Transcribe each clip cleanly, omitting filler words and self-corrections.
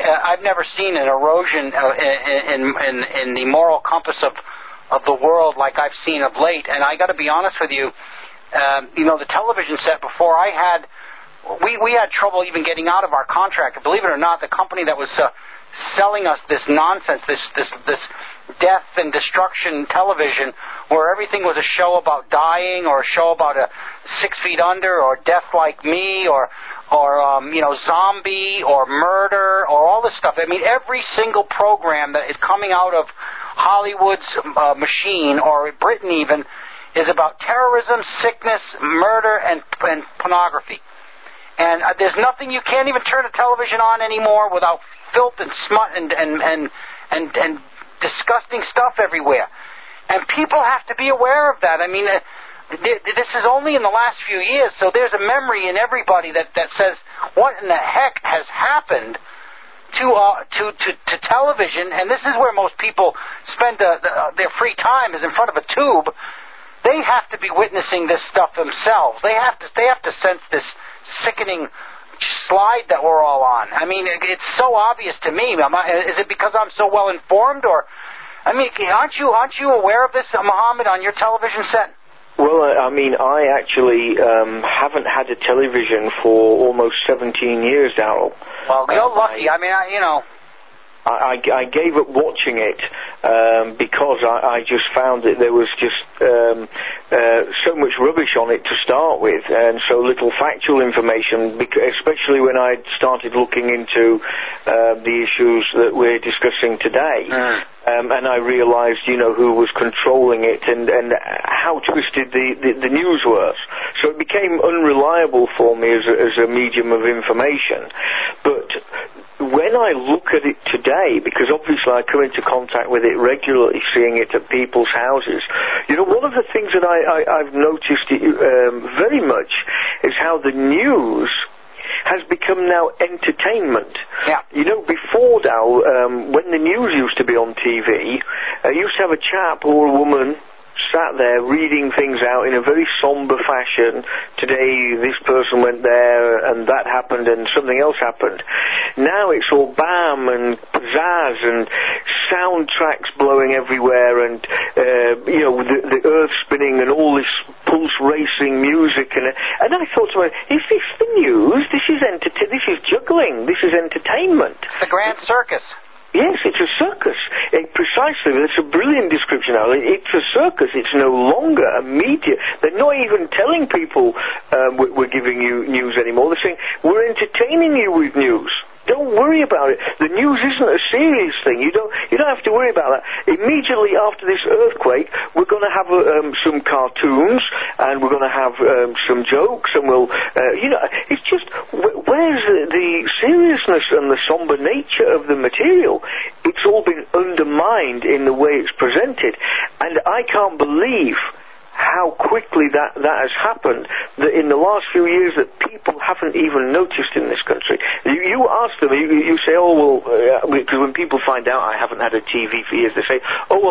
I've never seen an erosion in the moral compass of the world like I've seen of late. And I got to be honest with you, the television set before I had, we had trouble even getting out of our contract. Believe it or not, the company that was selling us this nonsense, this death and destruction television, where everything was a show about dying, or a show about a 6 Feet Under, or Death Like Me, or zombie, or murder, or all this stuff. I mean, every single program that is coming out of Hollywood's machine, or Britain even, is about terrorism, sickness, murder, and pornography. And there's nothing, you can't even turn a television on anymore without filth and smut and disgusting stuff everywhere. And people have to be aware of that. I mean, this is only in the last few years, so there's a memory in everybody that says, what in the heck has happened to television? And this is where most people spend their free time, is in front of a tube. They have to be witnessing this stuff themselves. They have to sense this sickening slide that we're all on. I mean, it's so obvious to me. Is it because I'm so well informed, or? I mean, aren't you aware of this, Mohammed, on your television set? Well, I mean, I actually haven't had a television for almost 17 years, Darryl. Well, you're lucky. I gave up watching it because I just found that there was just so much rubbish on it to start with, and so little factual information, especially when I started looking into the issues that we're discussing today. And I realized, who was controlling it and how twisted the news was. So it became unreliable for me as a medium of information. But when I look at it today, because obviously I come into contact with it regularly, seeing it at people's houses, one of the things that I've noticed very much is how the news has become now entertainment. Yeah. Before now, when the news used to be on TV, you used to have a chap or a woman sat there reading things out in a very somber fashion. Today this person went there and that happened and something else happened. Now it's all bam and pizzazz and soundtracks blowing everywhere, and the earth spinning and all this pulse racing music, and I thought to myself, is this the news? This is juggling. This is entertainment. It's the grand circus. Yes, it's a circus. Precisely. That's a brilliant description, Alan. It's a circus. It's no longer a media. They're not even telling people we're giving you news anymore. They're saying, we're entertaining you with news. Don't worry about it. The news isn't a serious thing. You don't have to worry about that. Immediately after this earthquake, we're going to have some cartoons, and we're going to have some jokes, and we'll, it's just, where's the seriousness and the somber nature of the material? It's all been undermined in the way it's presented, and I can't believe how quickly that has happened, that in the last few years that people haven't even noticed in this country. You ask them, you say, because when people find out I haven't had a TV for years, they say,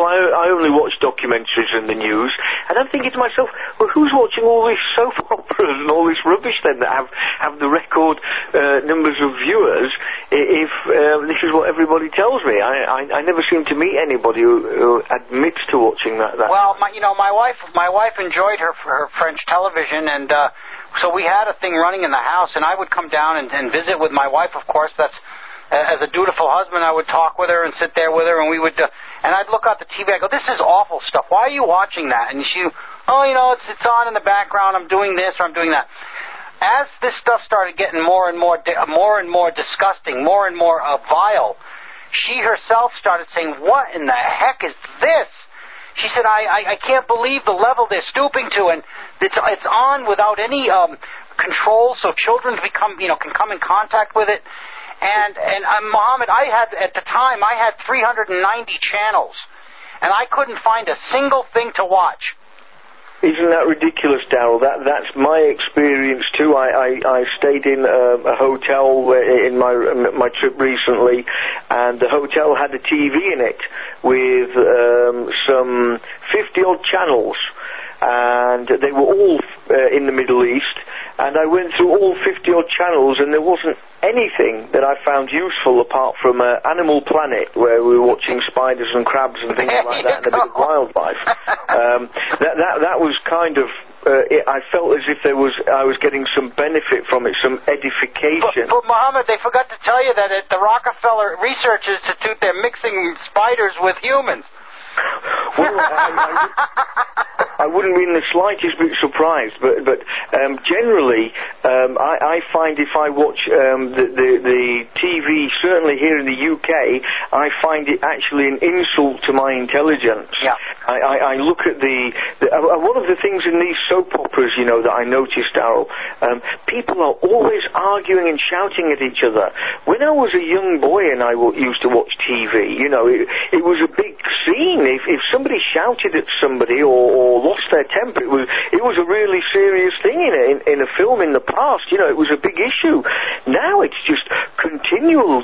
I only watch documentaries and the news. And I'm thinking to myself, well, who's watching all these soap operas and all this rubbish then that have the record numbers of viewers, if this is what everybody tells me? I never seem to meet anybody who admits to watching that. Well, my wife enjoyed her French television, and so we had a thing running in the house, and I would come down and visit with my wife, of course. That's, as a dutiful husband, I would talk with her and sit there with her, and we would, and I'd look out the TV, I go, this is awful stuff, why are you watching that? And she, it's on in the background, I'm doing this or I'm doing that. As this stuff started getting more and more disgusting, more and more vile, she herself started saying, what in the heck is this? She said, I can't believe the level they're stooping to, and it's on without any control, so children can come in contact with it. And Mohammed, at the time, I had 390 channels, and I couldn't find a single thing to watch. Isn't that ridiculous, Darryl? That's my experience too. I stayed in a hotel in my trip recently, and the hotel had a TV in it with some 50-odd channels. and they were all in the Middle East, and I went through all 50-odd channels, and there wasn't anything that I found useful apart from Animal Planet, where we were watching spiders and crabs and things like that, and a bit of wildlife. That was kind of... I felt as if I was getting some benefit from it, some edification. But Mohammed, they forgot to tell you that at the Rockefeller Research Institute, they're mixing spiders with humans. Well, I wouldn't be in the slightest bit surprised, but generally, I find if I watch the TV, certainly here in the UK, I find it actually an insult to my intelligence. Yeah. I look at one of the things in these soap operas, you know, that I noticed, Darryl, people are always arguing and shouting at each other. When I was a young boy and I used to watch TV, you know, it was a big scene. If somebody shouted at somebody or lost their temper, it was a really serious thing in a film in the past. You know, it was a big issue. Now it's just continual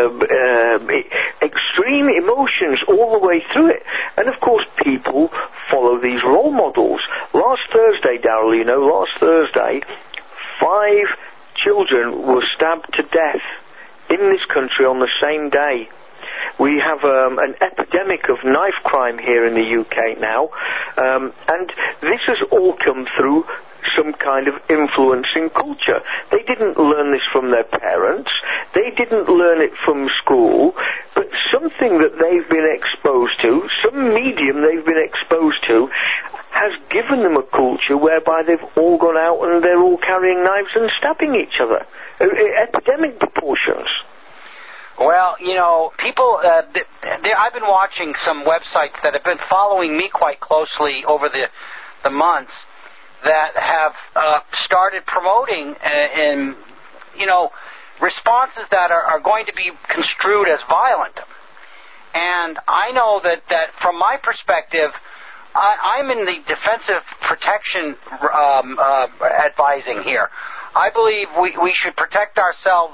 extreme emotions all the way through it. And of course, people follow these role models. Last Thursday, Darryl, you know, 5 children were stabbed to death in this country on the same day. We have an epidemic of knife crime here in the UK now, and this has all come through some kind of influencing culture. They didn't learn this from their parents, they didn't learn it from school, but something that they've been exposed to, some medium they've been exposed to, has given them a culture whereby they've all gone out and they're all carrying knives and stabbing each other. Epidemic proportions. Well, you know, people, I've been watching some websites that have been following me quite closely over the months that have started promoting, you know, responses that are going to be construed as violent. And I know that from my perspective, I'm in the defensive protection advising here. I believe we should protect ourselves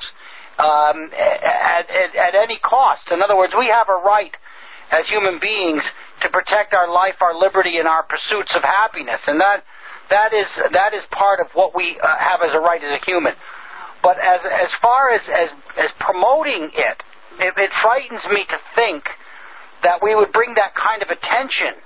at any cost. In other words, we have a right as human beings to protect our life, our liberty, and our pursuits of happiness, and that is part of what we have as a right as a human. But as far as promoting it frightens me to think that we would bring that kind of attention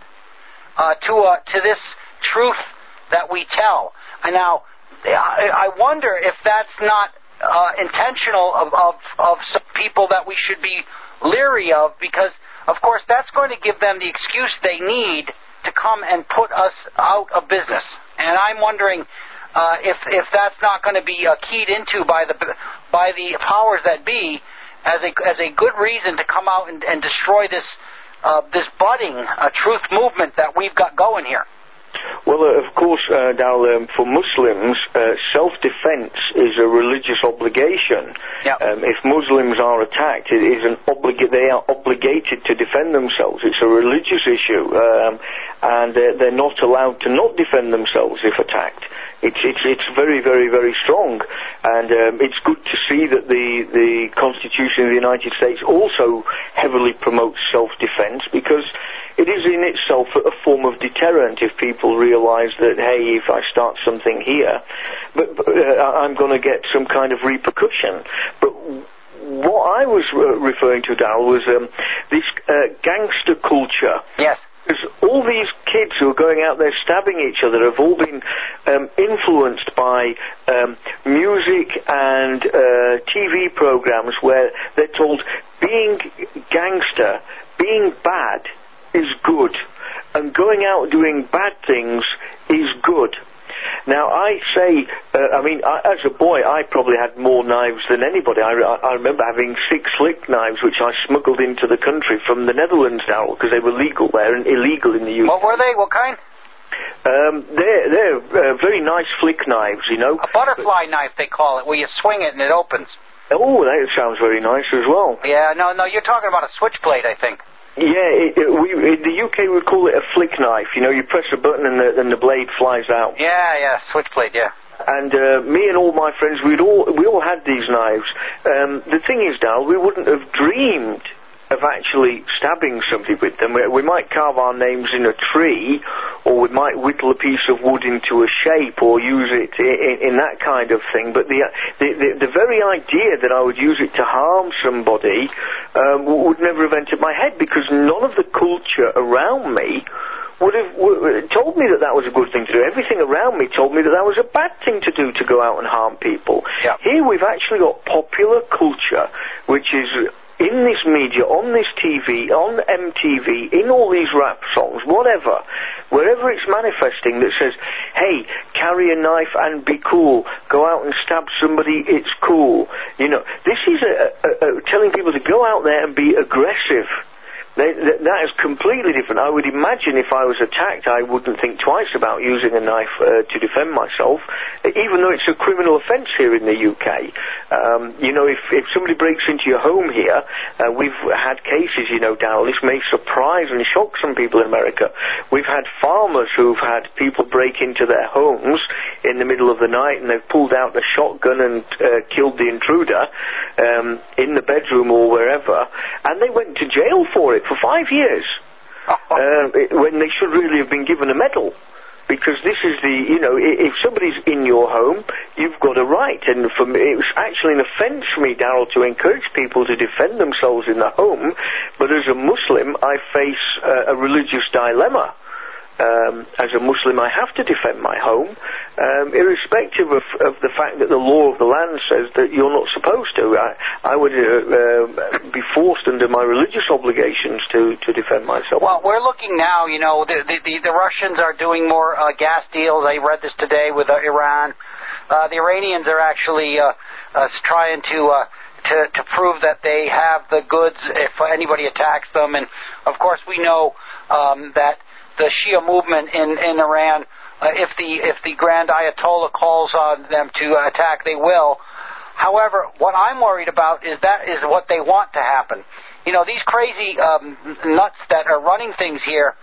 to this truth that we tell. And now, I wonder if that's not intentional of some people that we should be leery of, because, of course, that's going to give them the excuse they need to come and put us out of business. And I'm wondering if that's not going to be keyed into by the powers that be as a good reason to come out and destroy this budding truth movement that we've got going here. Well, of course, Darryl, for Muslims, self-defense is a religious obligation. Yep. If Muslims are attacked, it is they are obligated to defend themselves. It's a religious issue, and they're not allowed to not defend themselves if attacked. It's very, very, very strong, and it's good to see that the Constitution of the United States also heavily promotes self-defense, because it is in itself a form of deterrent if people realize that, hey, if I start something here, but I'm going to get some kind of repercussion. But what I was referring to, Darryl, was this gangster culture. Yes. Because all these kids who are going out there stabbing each other have all been influenced by music and TV programs where they're told being gangster, being bad, is good, and going out doing bad things is good. Now, I say, as a boy, I probably had more knives than anybody. I remember having 6 slick knives, which I smuggled into the country from the Netherlands, now, because they were legal there and illegal in the UK. What were they? What kind? They're very nice flick knives, you know. A butterfly knife, they call it, where you swing it and it opens. Oh, that sounds very nice as well. Yeah, no, you're talking about a switchblade, I think. Yeah, in the UK we call it a flick knife. You know, you press a button and the blade flies out. Yeah, switchblade, yeah. And me and all my friends, we all had these knives. The thing is, Dal, we wouldn't have dreamed of actually stabbing somebody with them. We might carve our names in a tree, or we might whittle a piece of wood into a shape, or use it in that kind of thing. But the very idea that I would use it to harm somebody would never have entered my head, because none of the culture around me would have told me that was a good thing to do. Everything around me told me that was a bad thing to do, to go out and harm people. Yeah. Here we've actually got popular culture, which is in this media, on this TV, on MTV, in all these rap songs, whatever, wherever it's manifesting, that says, hey, carry a knife and be cool, go out and stab somebody, it's cool. You know, this is telling people to go out there and be aggressive. That is completely different. I would imagine if I was attacked, I wouldn't think twice about using a knife to defend myself, even though it's a criminal offence here in the UK. You know, if somebody breaks into your home here, we've had cases, you know, Darryl, this may surprise and shock some people in America. We've had farmers who've had people break into their homes in the middle of the night, and they've pulled out a shotgun and killed the intruder in the bedroom or wherever, and they went to jail for it for 5 years, when they should really have been given a medal. Because this is you know, if somebody's in your home, you've got a right. And for me, it was actually an offence for me, Darryl, to encourage people to defend themselves in the home. But as a Muslim, I face a religious dilemma. As a Muslim, I have to defend my home, irrespective of the fact that the law of the land says that you're not supposed to. I would be forced under my religious obligations to defend myself. Well, we're looking now, you know, the Russians are doing more gas deals. I read this today with Iran. The Iranians are actually trying to prove that they have the goods if anybody attacks them. And, of course, we know that the Shia movement in Iran, if the Grand Ayatollah calls on them to attack, they will. However, what I'm worried about is that is what they want to happen. You know, these crazy nuts that are running things here,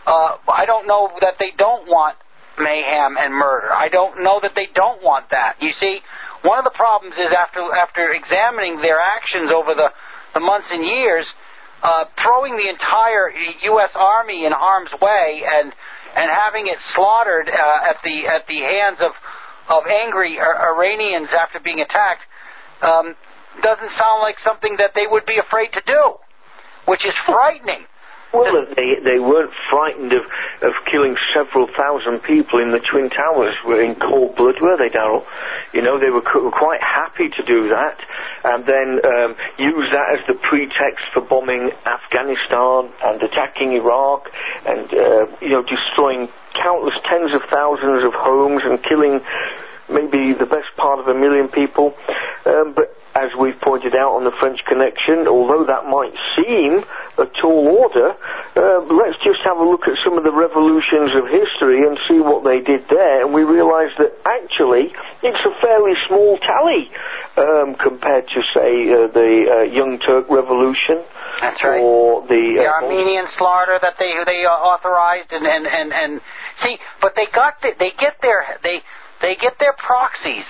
I don't know that they don't want mayhem and murder. I don't know that they don't want that. You see, one of the problems is after examining their actions over the months and years, throwing the entire U.S. Army in harm's way and having it slaughtered at the hands of angry Iranians after being attacked doesn't sound like something that they would be afraid to do, which is frightening. Well, they weren't frightened of killing several thousand people in the Twin Towers in cold blood, were they, Darryl? You know, they were quite happy to do that, and then use that as the pretext for bombing Afghanistan and attacking Iraq and, you know, destroying countless tens of thousands of homes and killing maybe the best part of 1 million people. But as we've pointed out on the French Connection, although that might seem a tall order, let's just have a look at some of the revolutions of history and see what they did there, and we realise that actually it's a fairly small tally compared to, say, the Young Turk Revolution. That's right. Or the Armenian slaughter that they authorized, and see, but they get their proxies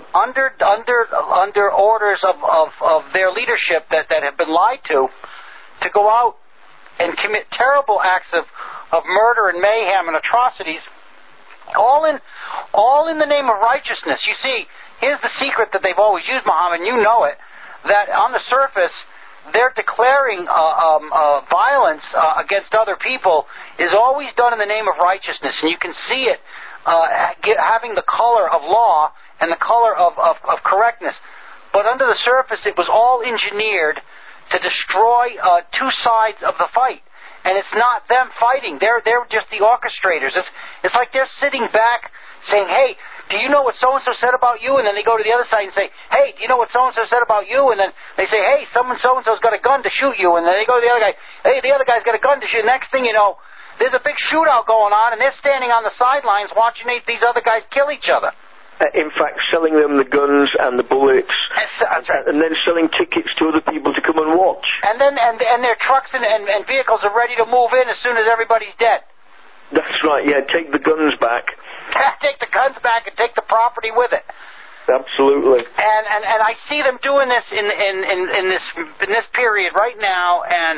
under orders of their leadership that have been lied to go out and commit terrible acts of murder and mayhem and atrocities, all in the name of righteousness. You see, here's the secret that they've always used, Muhammad, and you know it, that on the surface they're declaring violence against other people is always done in the name of righteousness, and you can see it having the color of law and the color of correctness. But under the surface, it was all engineered to destroy two sides of the fight. And it's not them fighting. They're just the orchestrators. It's like they're sitting back saying, hey, do you know what so-and-so said about you? And then they go to the other side and say, hey, do you know what so-and-so said about you? And then they say, hey, so-and-so's got a gun to shoot you. And then they go to the other guy, hey, the other guy's got a gun to shoot. Next thing you know, there's a big shootout going on, and they're standing on the sidelines watching these other guys kill each other. In fact, selling them the guns and the bullets, that's right. And then selling tickets to other people to come and watch. And then their trucks and vehicles are ready to move in as soon as everybody's dead. That's right, yeah, take the guns back. Take the guns back and take the property with it. Absolutely. And I see them doing this in this period right now, and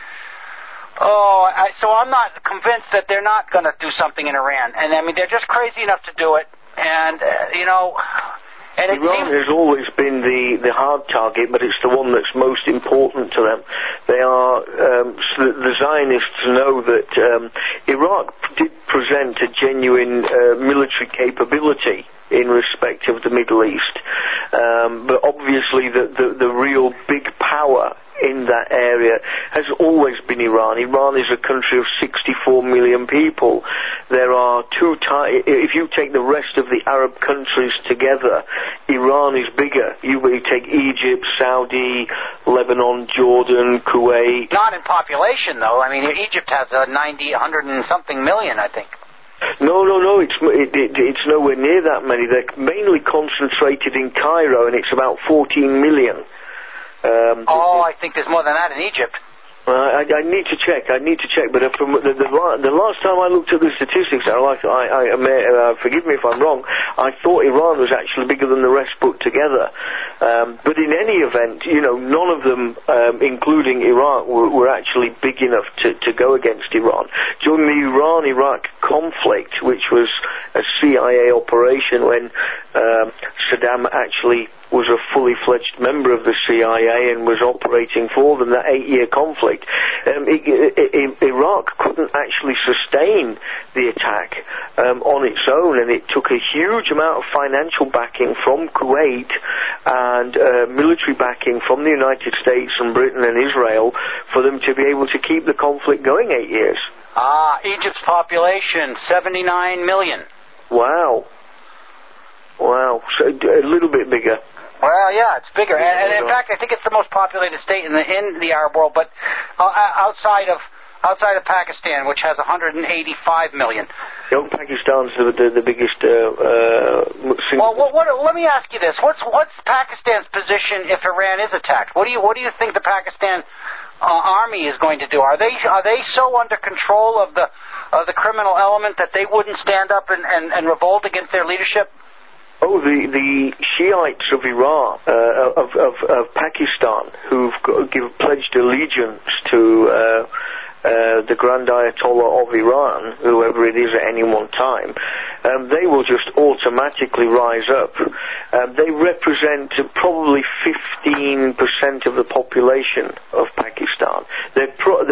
so I'm not convinced that they're not going to do something in Iran. And I mean, they're just crazy enough to do it, and And Iran has always been the hard target, but it's the one that's most important to them. They are, the Zionists know that Iraq did present a genuine military capability in respect of the Middle East. But obviously the real big power in that area has always been Iran. Iran is a country of 64 million people. There are if you take the rest of the Arab countries together, Iran is bigger. You take Egypt, Saudi, Lebanon, Jordan, Kuwait. Not in population, though. I mean, Egypt has 100 and something million, I think. No, it's nowhere near that many. They're mainly concentrated in Cairo, and it's about 14 million. I think there's more than that in Egypt. I need to check, but from the last time I looked at the statistics, forgive me if I'm wrong, I thought Iran was actually bigger than the rest put together. But in any event, none of them, including Iraq, were actually big enough to go against Iran. During the Iran-Iraq conflict, which was a CIA operation when Saddam actually was a fully fledged member of the CIA and was operating for them, that 8-year conflict, Iraq couldn't actually sustain the attack on its own, and it took a huge amount of financial backing from Kuwait and military backing from the United States and Britain and Israel for them to be able to keep the conflict going 8 years. Egypt's population, 79 million. Wow. So a little bit bigger. Well, yeah, it's bigger, and in fact, I think it's the most populated state in the Arab world. But outside of Pakistan, which has 185 million. Pakistan's the biggest. Let me ask you this: What's Pakistan's position if Iran is attacked? What do you think the Pakistan army is going to do? Are they so under control of the criminal element that they wouldn't stand up and revolt against their leadership? Oh, the Shiites of Iran, of Pakistan, who've pledged allegiance to the Grand Ayatollah of Iran, whoever it is at any one time, they will just automatically rise up. They represent probably 15% of the population of Pakistan. There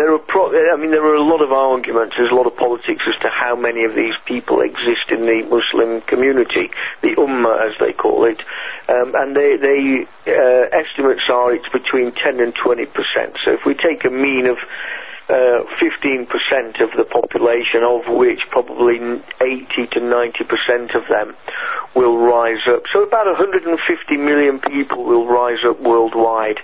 are a lot of arguments, there's a lot of politics as to how many of these people exist in the Muslim community, the Ummah as they call it, and they estimates are it's between 10 and 20%. So if we take a mean of 15% of the population, of which probably 80 to 90% of them will rise up. So about 150 million people will rise up worldwide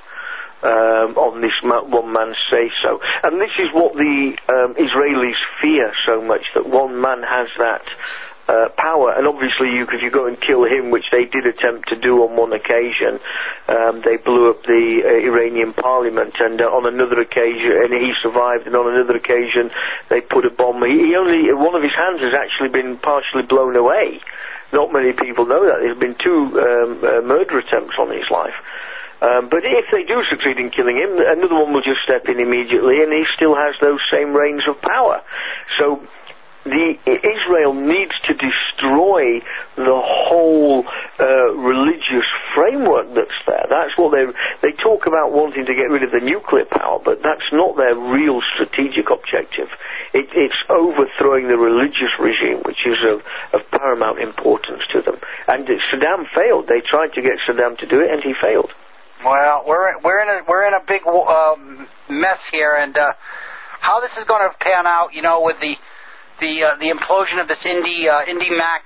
on this one man say-so. And this is what the Israelis fear so much, that one man has that power. And obviously if you go and kill him, which they did attempt to do on one occasion, they blew up the Iranian parliament, and on another occasion, and he survived, and on another occasion they put a bomb. One of his hands has actually been partially blown away. Not many people know that. There's been 2 murder attempts on his life. But if they do succeed in killing him, another one will just step in immediately, and he still has those same reigns of power. So Israel needs to destroy the whole religious framework that's there. That's what they talk about, wanting to get rid of the nuclear power, but that's not their real strategic objective. It's overthrowing the religious regime, which is of paramount importance to them. And Saddam failed. They tried to get Saddam to do it, and he failed. Well, we're in a big mess here, and how this is going to pan out, with the implosion of this IndyMac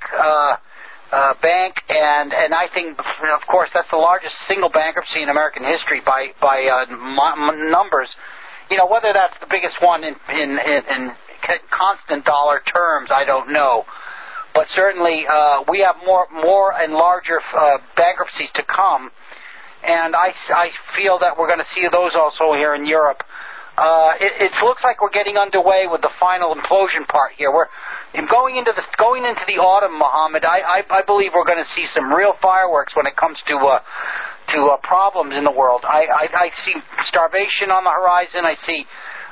bank, and I think, of course, that's the largest single bankruptcy in American history by numbers. Whether that's the biggest one in constant dollar terms, I don't know. But certainly we have more and larger bankruptcies to come, and I feel that we're going to see those also here in Europe. it looks like we're getting underway with the final implosion part here. We're going into the autumn, Mohammed. I believe we're going to see some real fireworks when it comes to problems in the world. I see starvation on the horizon. I see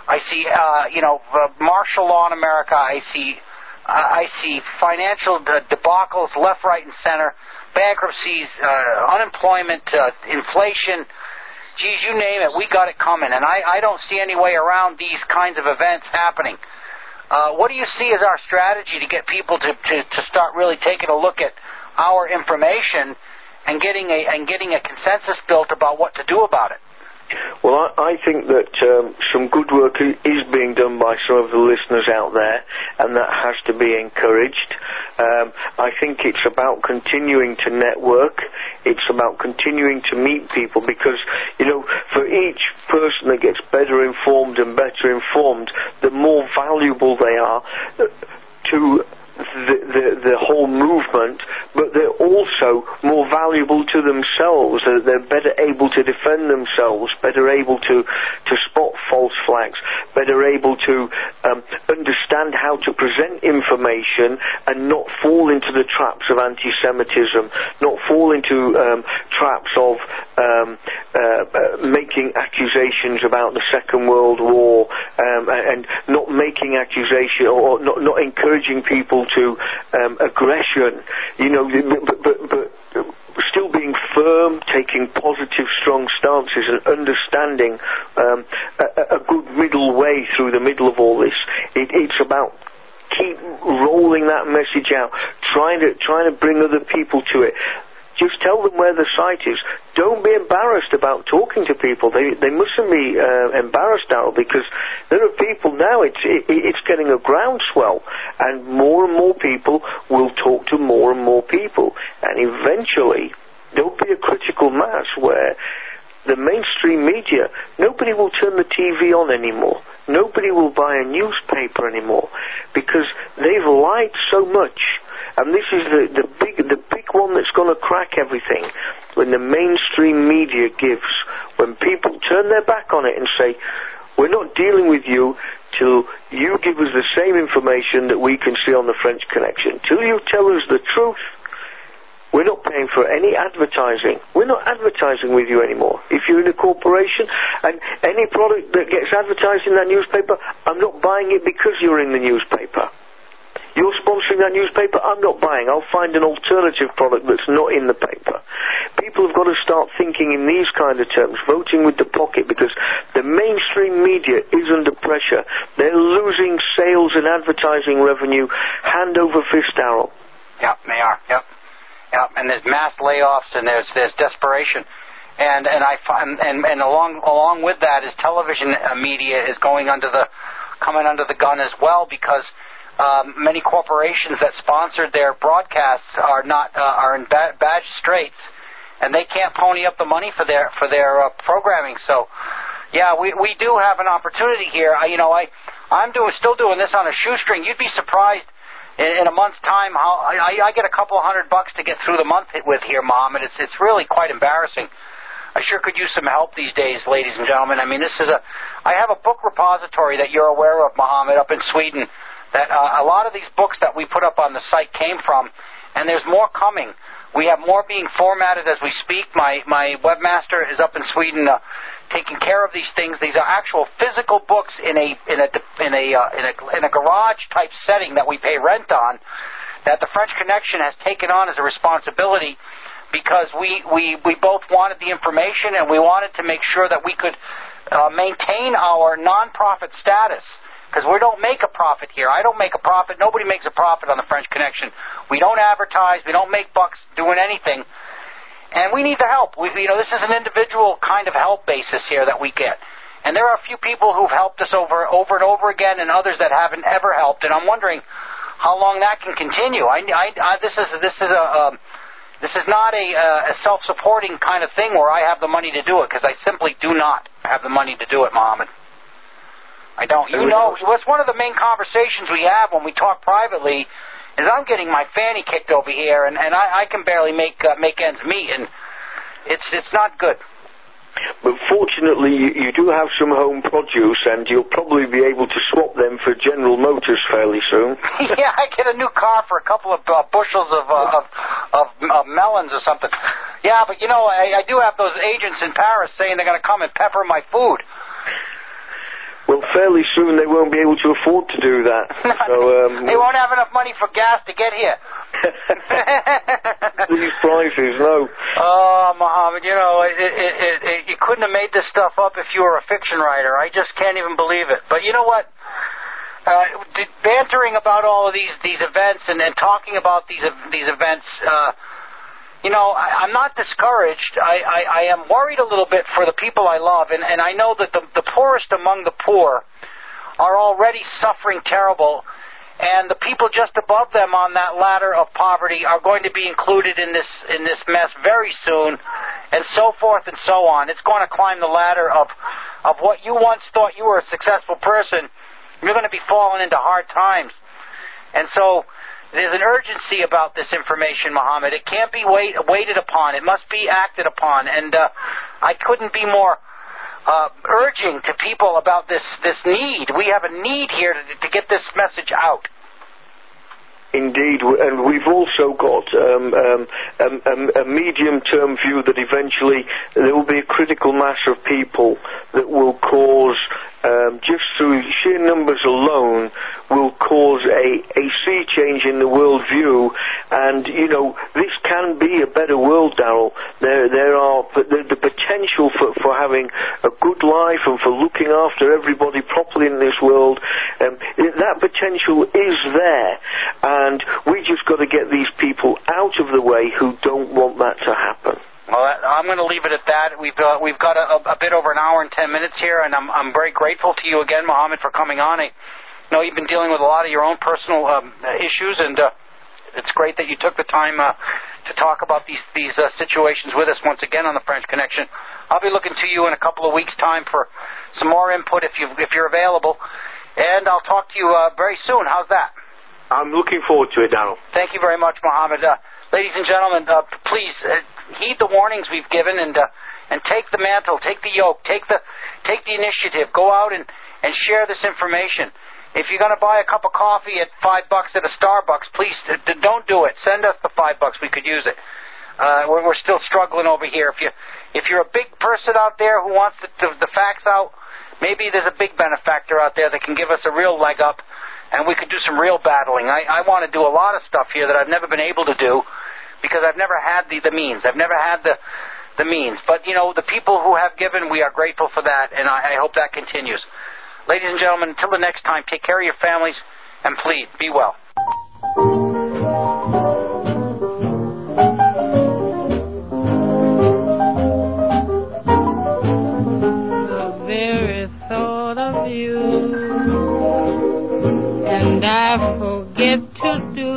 martial law in America. I see financial debacles left, right, and center, bankruptcies, unemployment, inflation. Geez, you name it, we got it coming, and I don't see any way around these kinds of events happening. What do you see as our strategy to get people to start really taking a look at our information and getting a consensus built about what to do about it? Well, I think that some good work is being done by some of the listeners out there, and that has to be encouraged. I think it's about continuing to network. It's about continuing to meet people, because, for each person that gets better informed and better informed, the more valuable they are to the whole movement, but they're also more valuable to themselves. They're better able to defend themselves, better able to spot false flags, better able to understand how to present information and not fall into the traps of anti-Semitism, not fall into traps of making accusations about the Second World War, and not making accusation or not encouraging people to aggression, but still being firm, taking positive, strong stances, and understanding a good middle way through the middle of all this. It's about keep rolling that message out, trying to bring other people to it. Just tell them where the site is. Don't be embarrassed about talking to people. They mustn't be embarrassed now, because there are people now, it's getting a groundswell, and more people will talk to more and more people, and eventually there'll be a critical mass where the mainstream media, nobody will turn the TV on anymore. Nobody will buy a newspaper anymore, because they've lied so much. And this is the big one that's going to crack everything. When the mainstream media gives, when people turn their back on it and say, we're not dealing with you till you give us the same information that we can see on the French Connection. Till you tell us the truth, we're not paying for any advertising. We're not advertising with you anymore. If you're in a corporation and any product that gets advertised in that newspaper, I'm not buying it because you're in the newspaper. You're sponsoring that newspaper, I'm not buying. I'll find an alternative product that's not in the paper. People have got to start thinking in these kind of terms, voting with the pocket, because the mainstream media is under pressure. They're losing sales and advertising revenue hand over fist, Darrell. Yeah, they are. Yep. And there's mass layoffs, and there's desperation. And along with that is television media is coming under the gun as well, because many corporations that sponsored their broadcasts are in bad straits, and they can't pony up the money for their programming. So, yeah, we do have an opportunity here. I'm still doing this on a shoestring. You'd be surprised in a month's time how I get a couple of $100 to get through the month with here, Mohammed. It's really quite embarrassing. I sure could use some help these days, ladies and gentlemen. I mean, I have a book repository that you're aware of, Mohammed, up in Sweden, that a lot of these books that we put up on the site came from, and there's more coming. We have more being formatted as we speak. My webmaster is up in Sweden taking care of these things. These are actual physical books in a garage type setting that we pay rent on, that the French Connection has taken on as a responsibility, because we both wanted the information, and we wanted to make sure that we could maintain our non-profit status. Because we don't make a profit here. I don't make a profit. Nobody makes a profit on the French Connection. We don't advertise. We don't make bucks doing anything. And we need the help. This is an individual kind of help basis here that we get. And there are a few people who've helped us over and over again, and others that haven't ever helped. And I'm wondering how long that can continue. This is not a self-supporting kind of thing where I have the money to do it, because I simply do not have the money to do it, Mohammed. I don't. What's one of the main conversations we have when we talk privately is I'm getting my fanny kicked over here, and I can barely make ends meet, and it's not good. But fortunately, you do have some home produce, and you'll probably be able to swap them for General Motors fairly soon. Yeah, I get a new car for a couple of bushels of melons or something. Yeah, but I do have those agents in Paris saying they're going to come and pepper my food. Well, fairly soon they won't be able to afford to do that. So, they won't have enough money for gas to get here. These prices, no. Oh, Mohammed, you couldn't have made this stuff up if you were a fiction writer. I just can't even believe it. But you know what? Bantering about all of these events and talking about these events, I'm not discouraged. I am worried a little bit for the people I love, and I know that the poorest among the poor are already suffering terrible, and the people just above them on that ladder of poverty are going to be included in this mess very soon, and so forth and so on. It's going to climb the ladder of what you once thought you were a successful person. You're going to be falling into hard times. And so there's an urgency about this information, Mohammed. It can't be waited upon. It must be acted upon. And I couldn't be more urging to people about this need. We have a need here to get this message out. Indeed, and we've also got a medium-term view that eventually there will be a critical mass of people that will cause, just through sheer numbers alone, will cause a sea change in the world view. And, this can be a better world, Darrell. There are the potential for having a good life and for looking after everybody properly in this world. That potential is there. And we just got to get these people out of the way who don't want that to happen. Well, I'm going to leave it at that. We've got a bit over an hour and 10 minutes here, and I'm very grateful to you again, Mohammed, for coming on. I know you've been dealing with a lot of your own personal issues, and it's great that you took the time to talk about these situations with us once again on the French Connection. I'll be looking to you in a couple of weeks' time for some more input if you're available, and I'll talk to you very soon. How's that? I'm looking forward to it, Darrell. Thank you very much, Mohammed. Ladies and gentlemen, please heed the warnings we've given and take the mantle, take the yoke, take the initiative. Go out and share this information. If you're going to buy a cup of coffee at $5 at a Starbucks, please don't do it. Send us the $5. We could use it. We're still struggling over here. If you're a big person out there who wants the facts out, maybe there's a big benefactor out there that can give us a real leg up, and we could do some real battling. I want to do a lot of stuff here that I've never been able to do because I've never had the means. I've never had the means. But, the people who have given, we are grateful for that, and I hope that continues. Ladies and gentlemen, until the next time, take care of your families, and please, be well. The very thought of you, and I forget to do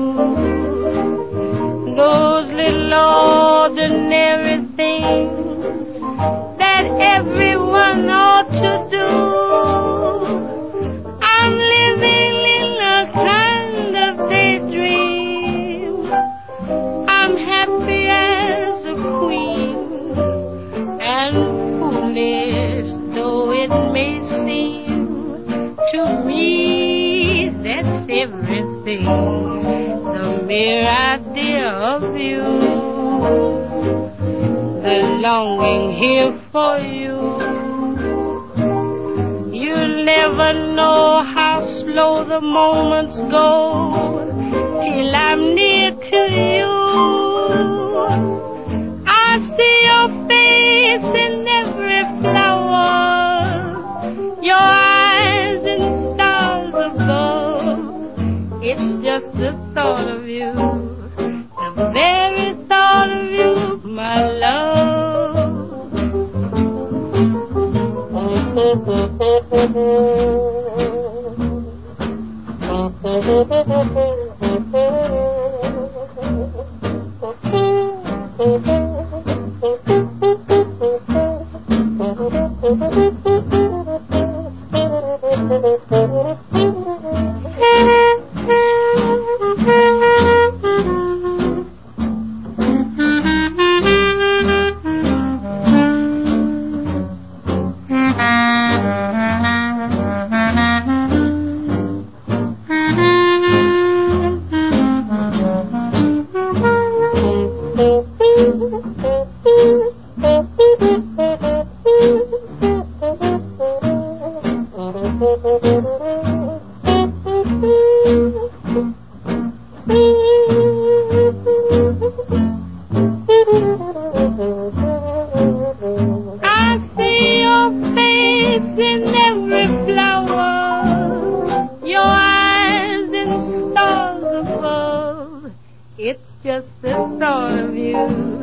those little ordinary things that everyone ought to do. I'm living in a kind of daydream. I'm happy as a queen, and foolish though it may seem to me, that's everything. The mere idea of you, the longing here for you. You'll never know how slow the moments go till I'm near to you. I see your face in every flower, your eyes in stars above. It's just the thought of you, the very thought of you, my love. I see your face in every flower, your eyes in stars above. It's just the thought of you